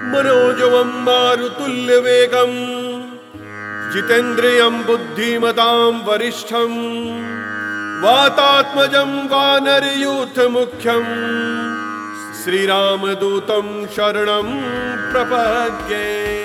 मनोजवं मारुतुल्यवेगं जितेन्द्रियं बुद्धिमतां वरिष्ठं वातात्मजं वानरयूथमुख्यं श्रीरामदूतं शरणं प्रपद्ये।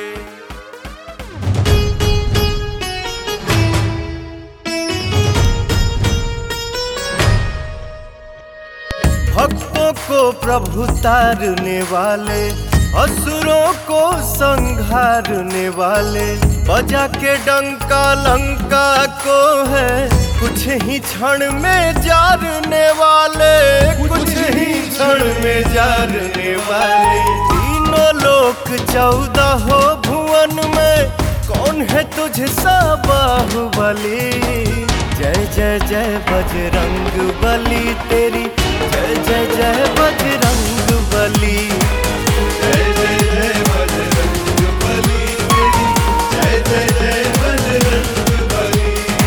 भक्तों को प्रभु तारने वाले, असुरों को संहारने वाले, बजा के डंका लंका को है कुछ ही क्षण में जारने वाले, कुछ ही क्षण में जारने वाले। तीनों लोक 14 भुवन में कौन है तुझसा बाहुबली। जय जय जय बजरंग बली तेरी, जय जय जय बजरंग बली। जय जय जय बजरंग बली तेरी, जय जय जय बजरंग बली।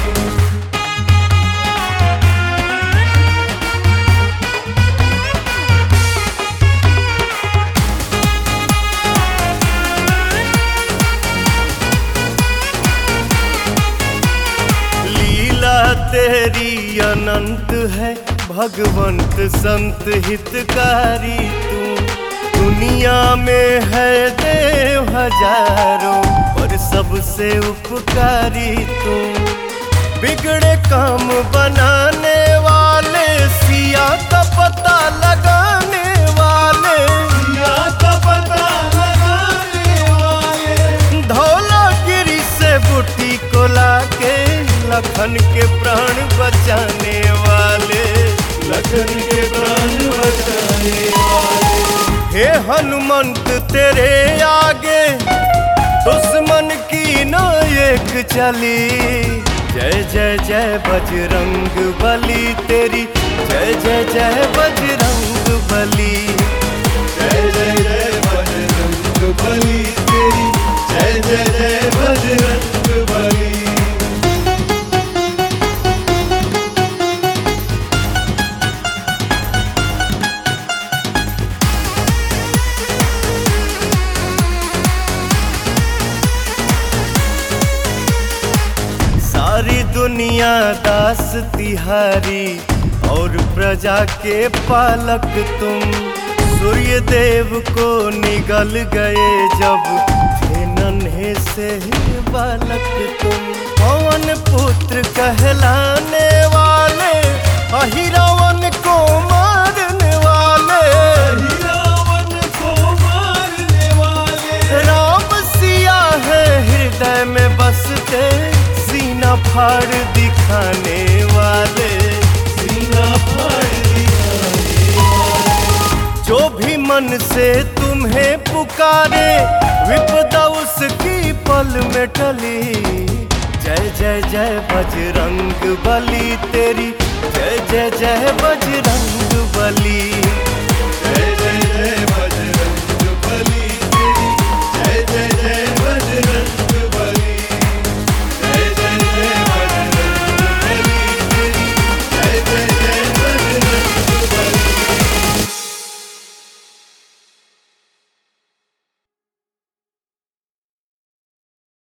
लीला तेरी अनंत है, भगवंत संत हितकारी तू। दुनिया में है देव हजारों, पर सबसे उपकारी तू। बिगड़े काम बनाने वाले, सिया का पता लगाने वाले, सिया का पता लगाने वाले। धौलागिरी से बूटी को लाके लखन के प्राण बचाने वाले, लखन के प्राण बचाने वाले। हे हनुमंत तेरे आगे दुश्मन की न एक चली। जय जय जय बजरंग बली तेरी, जय जय जय बजरंग बली। जय जय जय बजरंग बली तेरी, जय जय जय बजरंग बली। सारी दुनिया दास तिहारी और प्रजा के पालक तुम। सूर्य देव को निगल गए जब थे नन्हे से बालक तुम। पवन पुत्र कहलाने वाले, अहिरावण को मारने वाले, रावण को मारने वाले। राम सिया है हृदय में बसते, सीना फाड़ दिखाने वाले, सीना फाड़ दिखाने वाले। जो भी मन से तुम्हें पुकारे, विपदा उसकी पल में टली। जय जय जय बजरंग बली तेरी, जय जय जय बजरंग बली। जय जय